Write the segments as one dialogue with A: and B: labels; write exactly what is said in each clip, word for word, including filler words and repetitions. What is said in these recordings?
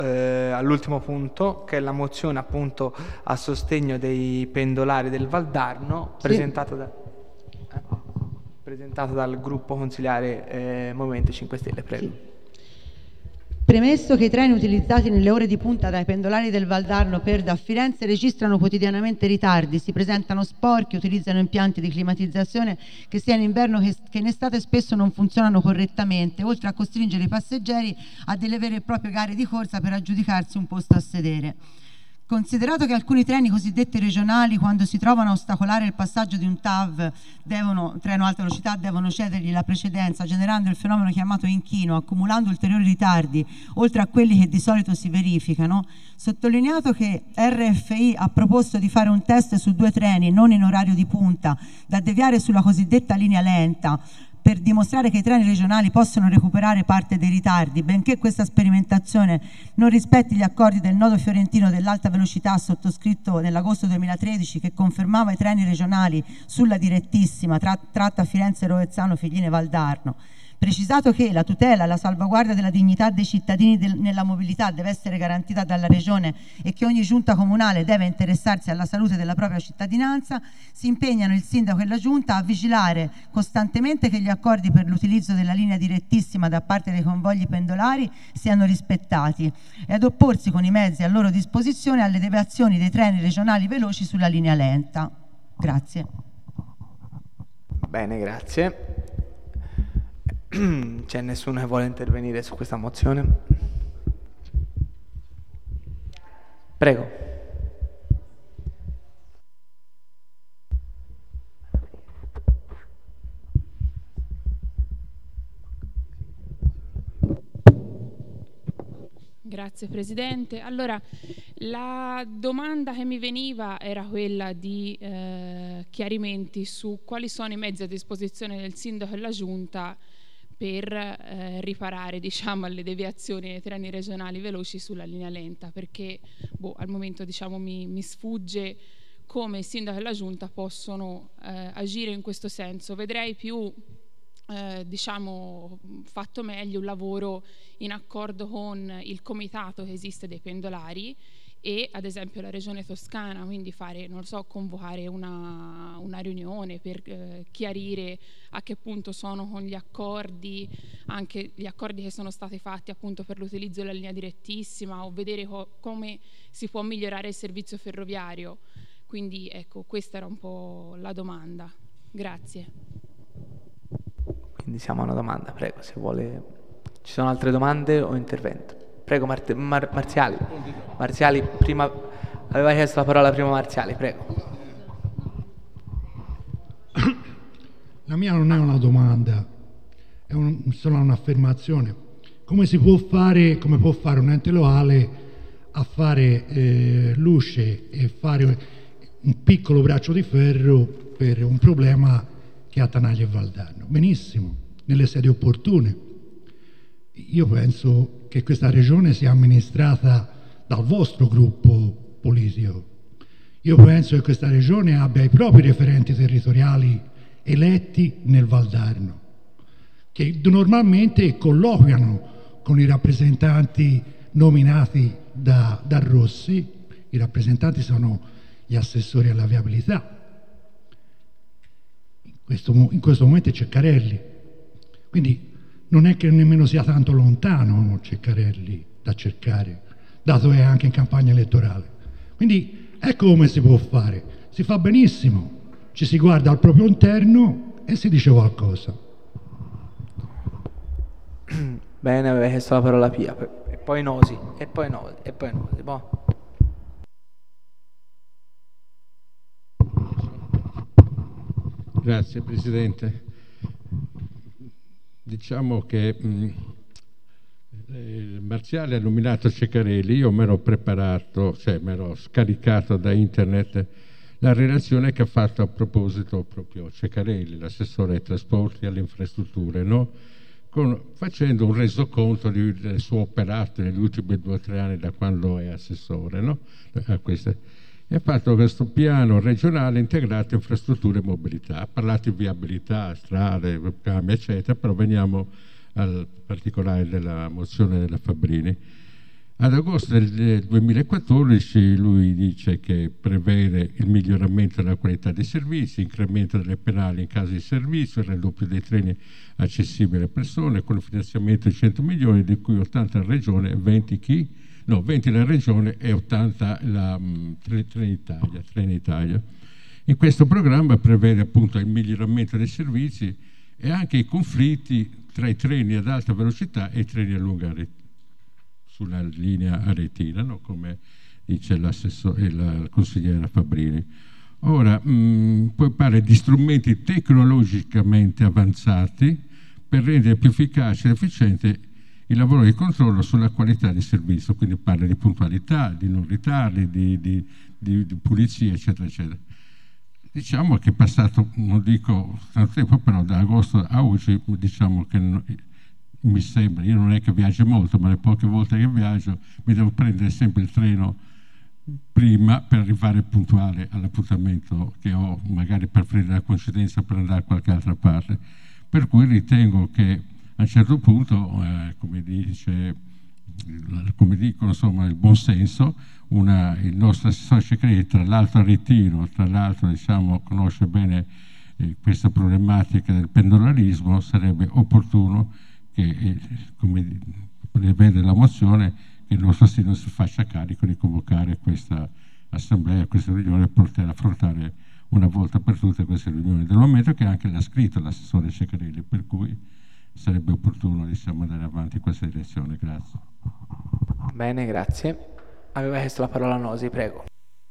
A: eh, all'ultimo punto, che è la mozione appunto a sostegno dei pendolari del Valdarno,
B: Sì.
A: presentata, da, eh, presentata dal gruppo consiliare eh, Movimento cinque Stelle. Prego.
B: Sì. Premesso che i treni utilizzati nelle ore di punta dai pendolari del Valdarno per da Firenze registrano quotidianamente ritardi, si presentano sporchi, utilizzano impianti di climatizzazione che sia in inverno che, che in estate spesso non funzionano correttamente, oltre a costringere i passeggeri a delle vere e proprie gare di corsa per aggiudicarsi un posto a sedere. Considerato che alcuni treni cosiddetti regionali, quando si trovano a ostacolare il passaggio di un T A V, devono, treno alta velocità, devono cedergli la precedenza, generando il fenomeno chiamato inchino, accumulando ulteriori ritardi, oltre a quelli che di solito si verificano, sottolineato che R F I ha proposto di fare un test su due treni non in orario di punta, da deviare sulla cosiddetta linea lenta, per dimostrare che i treni regionali possono recuperare parte dei ritardi, benché questa sperimentazione non rispetti gli accordi del nodo fiorentino dell'alta velocità sottoscritto nell'agosto duemilatredici, che confermava i treni regionali sulla direttissima tra, tratta Firenze-Rovezzano Figline-Valdarno. Precisato che la tutela e la salvaguardia della dignità dei cittadini del, nella mobilità deve essere garantita dalla Regione e che ogni giunta comunale deve interessarsi alla salute della propria cittadinanza, si impegnano il sindaco e la giunta a vigilare costantemente che gli accordi per l'utilizzo della linea direttissima da parte dei convogli pendolari siano rispettati e ad opporsi con i mezzi a loro disposizione alle deviazioni dei treni regionali veloci sulla linea lenta. Grazie.
A: Bene, grazie. C'è nessuno che vuole intervenire su questa mozione? Prego.
C: Grazie Presidente. Allora, la domanda che mi veniva era quella di eh, chiarimenti su quali sono i mezzi a disposizione del Sindaco e la Giunta per eh, riparare, diciamo, alle deviazioni dei treni regionali veloci sulla linea lenta, perché boh, al momento, diciamo, mi, mi sfugge come il Sindaco e la Giunta possono eh, agire in questo senso. Vedrei più Eh, diciamo fatto meglio un lavoro in accordo con il comitato che esiste dei pendolari e ad esempio la Regione Toscana, quindi fare, non so, convocare una, una riunione per eh, chiarire a che punto sono con gli accordi, anche gli accordi che sono stati fatti appunto per l'utilizzo della linea direttissima, o vedere co- come si può migliorare il servizio ferroviario. Quindi ecco, questa era un po' la domanda. Grazie.
A: Quindi siamo a una domanda, prego, se vuole. Ci sono altre domande o intervento? Prego, Mart- Mar- Marziali. Marziali, prima aveva chiesto la parola prima Marziali, prego.
D: La mia non è una domanda, è un, solo un'affermazione. Come si può fare, come può fare un ente locale a fare eh, luce e fare un piccolo braccio di ferro per un problema che ha Tanaglia e Valdarno? Benissimo, nelle sedi opportune. Io penso che questa regione sia amministrata dal vostro gruppo politico. Io penso che questa regione abbia i propri referenti territoriali eletti nel Valdarno, che normalmente colloquiano con i rappresentanti nominati da, da Rossi. I rappresentanti sono gli assessori alla viabilità. In questo momento è Ceccarelli, quindi non è che nemmeno sia tanto lontano Ceccarelli da cercare, dato che è anche in campagna elettorale. Quindi ecco come si può fare, si fa benissimo, ci si guarda al proprio interno e si dice qualcosa.
A: Bene, aveva chiesto la parola Pia, e poi Nosi, e poi Nosi, e poi Nosi, boh.
E: Grazie Presidente. Diciamo che mh, eh, Marziale ha nominato Ceccarelli, io mi ero preparato, cioè mi ero scaricato da internet la relazione che ha fatto a proposito proprio Ceccarelli, l'assessore ai trasporti e alle infrastrutture, no? Con, facendo un resoconto di, del suo operato negli ultimi due o tre anni da quando è assessore, no? A queste. E ha fatto questo piano regionale integrato infrastrutture e mobilità. Ha parlato di viabilità, strade, webcam, eccetera, però veniamo al particolare della mozione della Fabbrini. Ad agosto del duemilaquattordici lui dice che prevede il miglioramento della qualità dei servizi, incremento delle penali in caso di servizio, il raddoppio dei treni accessibili alle persone con un finanziamento di cento milioni, di cui ottanta la regione e venti chi? No, venti la regione e ottanta la um, Trenitalia, Trenitalia. In questo programma prevede appunto il miglioramento dei servizi e anche i conflitti tra i treni ad alta velocità e i treni a lunga rete sulla linea aretina, no? Come dice l'assessore, la consigliera Fabbrini. Ora, mh, poi parla di strumenti tecnologicamente avanzati per rendere più efficace ed efficiente il lavoro di controllo sulla qualità del servizio, quindi parla di puntualità, di non ritardi, di, di, di, di pulizia, eccetera, eccetera. Diciamo che è passato, non dico tanto tempo, però da agosto a oggi, diciamo che no, mi sembra, io non è che viaggio molto, ma le poche volte che viaggio mi devo prendere sempre il treno prima per arrivare puntuale all'appuntamento che ho, magari per prendere la coincidenza per andare a qualche altra parte. Per cui ritengo che a un certo punto, eh, come dice, come dicono, insomma, il buon senso, una, il nostro assessore Ceccarelli, tra l'altro aretino, tra l'altro diciamo conosce bene eh, questa problematica del pendolarismo, sarebbe opportuno che, eh, come prevede la mozione, che il nostro Sindaco si faccia carico di convocare questa assemblea, questa riunione, per poter affrontare una volta per tutte queste riunioni, del momento che anche l'ha scritto l'assessore Ceccarelli, per cui sarebbe opportuno, diciamo, andare avanti in questa direzione. Grazie.
A: Bene, grazie. Aveva chiesto la parola Nosi, prego.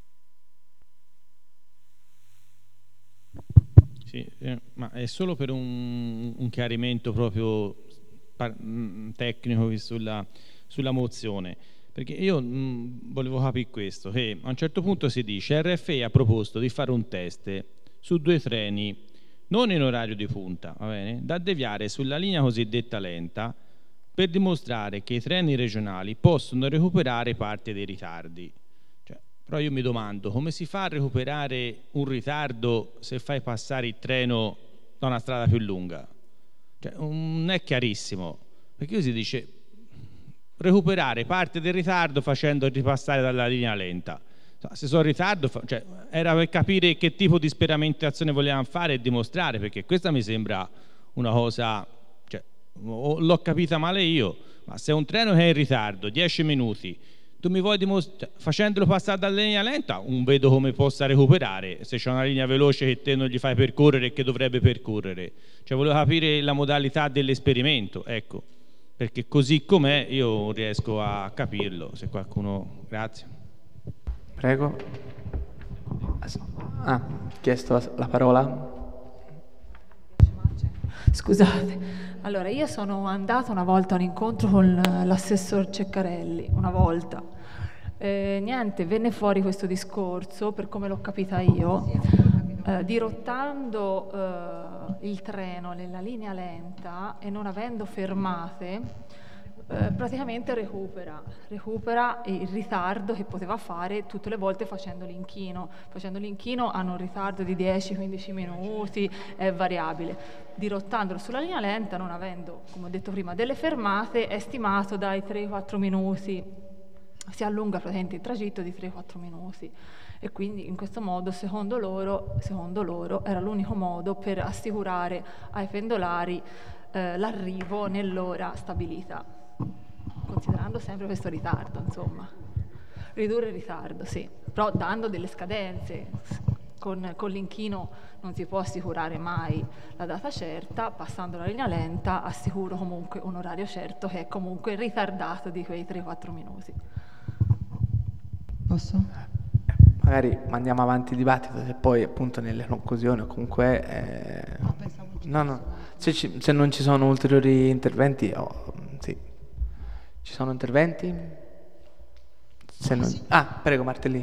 F: Sì, eh, ma è solo per un, un chiarimento proprio par- tecnico sulla, sulla mozione, perché io mh, volevo capire questo, che a un certo punto si dice R F E ha proposto di fare un test su due treni non in orario di punta, va bene? Da deviare sulla linea cosiddetta lenta per dimostrare che i treni regionali possono recuperare parte dei ritardi. Cioè, però io mi domando come si fa a recuperare un ritardo se fai passare il treno da una strada più lunga? Cioè, non è chiarissimo, perché qui si dice recuperare parte del ritardo facendo ripassare dalla linea lenta. Se sono in ritardo, cioè, era per capire che tipo di sperimentazione volevano fare e dimostrare, perché questa mi sembra una cosa, cioè, l'ho capita male io, ma se un treno che è in ritardo dieci minuti, tu mi vuoi dimostrare, facendolo passare dalla linea lenta, non vedo come possa recuperare se c'è una linea veloce che te non gli fai percorrere e che dovrebbe percorrere. Cioè, volevo capire la modalità dell'esperimento, ecco, perché così com'è io non riesco a capirlo. Se qualcuno... Grazie.
A: Prego. Ah, chiesto la, la parola.
G: Scusate, allora io sono andata una volta a un incontro con l'assessor Ceccarelli, una volta. Eh, niente, venne fuori questo discorso, per come l'ho capita io, eh, dirottando eh, il treno nella linea lenta e non avendo fermate, Eh, praticamente recupera, recupera il ritardo che poteva fare tutte le volte facendo l'inchino. Facendo l'inchino hanno un ritardo di dieci quindici minuti, è variabile. Dirottandolo sulla linea lenta, non avendo, come ho detto prima, delle fermate, è stimato dai tre quattro minuti. Si allunga praticamente il tragitto di tre quattro minuti. E quindi in questo modo, secondo loro, secondo loro era l'unico modo per assicurare ai pendolari eh, l'arrivo nell'ora stabilita, considerando sempre questo ritardo, insomma, ridurre il ritardo, sì, però dando delle scadenze. Con, con l'inchino non si può assicurare mai la data certa, passando la linea lenta assicuro comunque un orario certo che è comunque ritardato di quei tre quattro minuti.
B: Posso?
A: Magari mandiamo avanti il dibattito, se poi appunto nelle conclusioni o comunque eh... no, no. Se, ci, se non ci sono ulteriori interventi, oh, sì. Ci sono interventi? Se non... Ah, prego Martellini.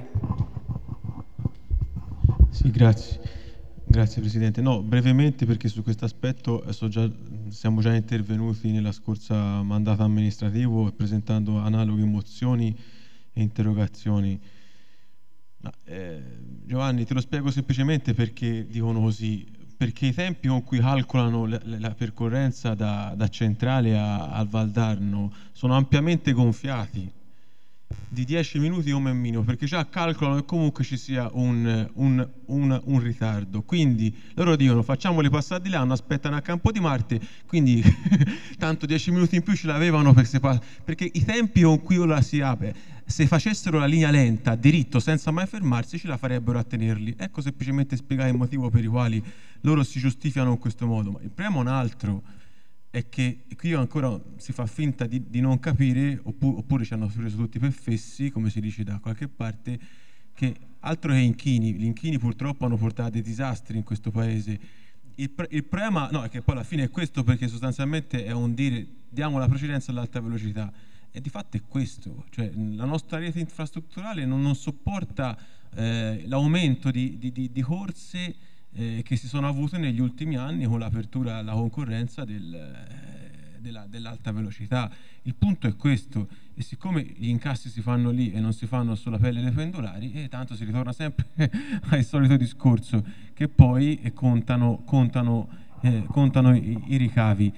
H: Sì, grazie. Grazie Presidente. No, brevemente, perché su questo aspetto so già, siamo già intervenuti nella scorsa mandato amministrativo presentando analoghe mozioni e interrogazioni. No, eh, Giovanni, te lo spiego semplicemente perché dicono così, perché i tempi con cui calcolano la, la percorrenza da, da Centrale a, al Valdarno sono ampiamente gonfiati di dieci minuti come minimo, perché già calcolano che comunque ci sia un, un, un, un ritardo. Quindi loro dicono facciamoli passare di là, non aspettano a Campo di Marte, quindi tanto dieci minuti in più ce l'avevano per se pa- perché i tempi con cui ora si apre, se facessero la linea lenta, diritto, senza mai fermarsi, ce la farebbero a tenerli. Ecco semplicemente spiegare il motivo per i quali loro si giustificano in questo modo. Ma il problema è un altro, è che qui ancora si fa finta di, di non capire, oppure, oppure ci hanno preso tutti per fessi, come si dice da qualche parte, che altro che inchini, gli inchini purtroppo hanno portato a dei disastri in questo paese. Il, il problema, no, è che poi alla fine è questo, perché sostanzialmente è un dire diamo la precedenza all'alta velocità, e di fatto è questo, cioè la nostra rete infrastrutturale non, non sopporta eh, l'aumento di, di, di, di corse Eh, che si sono avute negli ultimi anni con l'apertura alla concorrenza del, eh, della, dell'alta velocità. Il punto è questo, e siccome gli incassi si fanno lì e non si fanno sulla pelle dei pendolari, e eh, tanto si ritorna sempre al solito discorso, che poi eh, contano, contano, eh, contano i, i ricavi.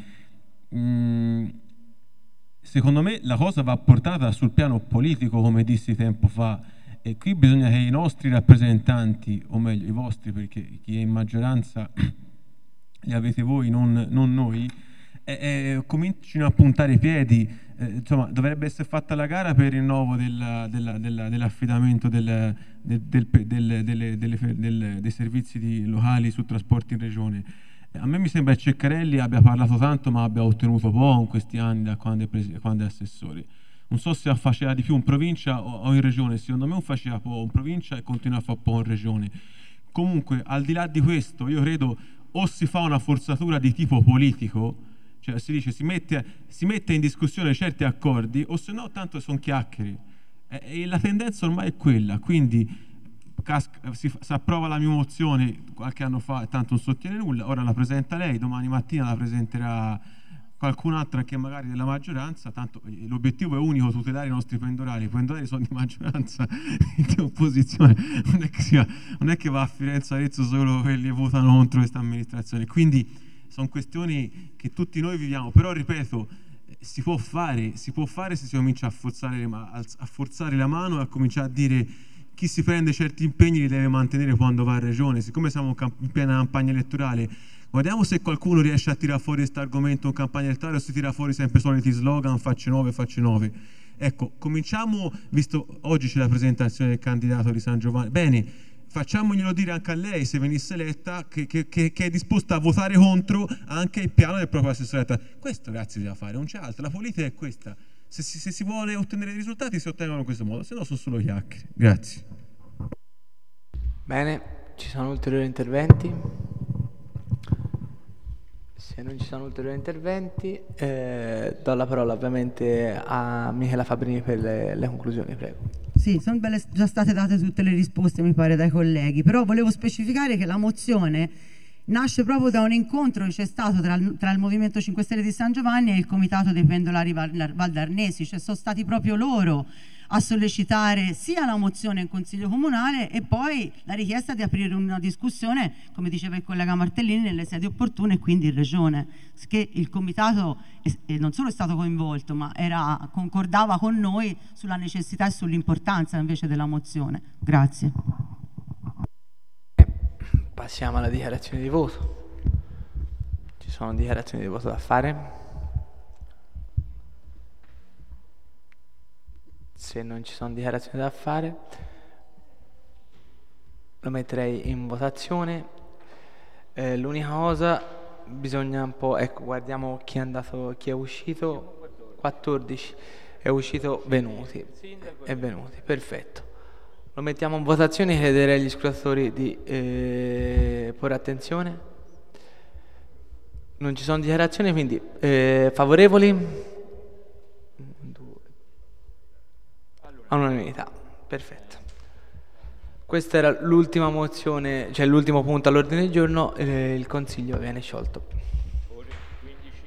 H: Mm, secondo me la cosa va portata sul piano politico, come dissi tempo fa. E qui bisogna che i nostri rappresentanti, o meglio i vostri, perché chi è in maggioranza li avete voi, non, non noi, eh, eh, comincino a puntare i piedi. Eh, insomma, dovrebbe essere fatta la gara per il rinnovo della, della, della, dell'affidamento del, del, del, del, delle, delle, del, dei servizi di, locali sul trasporto in regione. A me mi sembra che Ceccarelli abbia parlato tanto ma abbia ottenuto poco in questi anni da quando è, pres- quando è assessore. Non so se faceva di più in provincia o in regione, secondo me non faceva poco in provincia e continua a fare poco in regione. Comunque, al di là di questo, io credo o si fa una forzatura di tipo politico, cioè si dice si mette, si mette in discussione certi accordi, o se no tanto sono chiacchiere. E, e la tendenza ormai è quella, quindi casca, si, si approva la mia mozione qualche anno fa, tanto non sostiene nulla, ora la presenta lei, domani mattina la presenterà qualcun altro che magari della maggioranza, tanto l'obiettivo è unico, tutelare i nostri pendolari. I pendolari sono di maggioranza e di opposizione, non è che, sia, non è che va a Firenze Arezzo solo quelli che votano contro questa amministrazione, quindi sono questioni che tutti noi viviamo, però ripeto, si può fare, si può fare se si comincia a forzare, a forzare la mano e a cominciare a dire chi si prende certi impegni li deve mantenere quando va a regione. Siccome siamo in piena campagna elettorale, guardiamo se qualcuno riesce a tirare fuori questo argomento in campagna elettorale o si tira fuori sempre soliti slogan, facce nuove, facce nuove. Ecco, cominciamo, visto oggi c'è la presentazione del candidato di San Giovanni, bene, facciamoglielo dire anche a lei, se venisse eletta, che, che, che, che è disposta a votare contro anche il piano del proprio assessorato. Questo ragazzi bisogna fare, non c'è altro, la politica è questa. Se si, se si vuole ottenere risultati si ottengono in questo modo, se no sono solo chiacchiere. Grazie.
A: Bene, ci sono ulteriori interventi? Se non ci sono ulteriori interventi, eh, do la parola ovviamente a Michela Fabrini per le, le conclusioni, prego.
B: Sì, sono belle, già state date tutte le risposte, mi pare, dai colleghi, però volevo specificare che la mozione nasce proprio da un incontro che c'è stato tra il, tra il Movimento cinque Stelle di San Giovanni e il Comitato dei Pendolari Valdarnesi, cioè sono stati proprio loro a sollecitare sia la mozione in Consiglio Comunale e poi la richiesta di aprire una discussione, come diceva il collega Martellini, nelle sedi opportune e quindi in Regione, che il Comitato eh, non solo è stato coinvolto, ma era, concordava con noi sulla necessità e sull'importanza invece della mozione. Grazie.
A: Passiamo alla dichiarazione di voto. Ci sono dichiarazioni di voto da fare? Se non ci sono dichiarazioni da fare, lo metterei in votazione. Eh, l'unica cosa, bisogna un po', ecco, guardiamo chi è andato, chi è uscito. quattordici è uscito Venuti. È Venuti, perfetto. Lo mettiamo in votazione, chiederei agli scrutatori di eh, porre attenzione. Non ci sono dichiarazioni, quindi eh, favorevoli? All'unanimità, perfetto. Questa era l'ultima mozione, cioè l'ultimo punto all'ordine del giorno, eh, il Consiglio viene sciolto.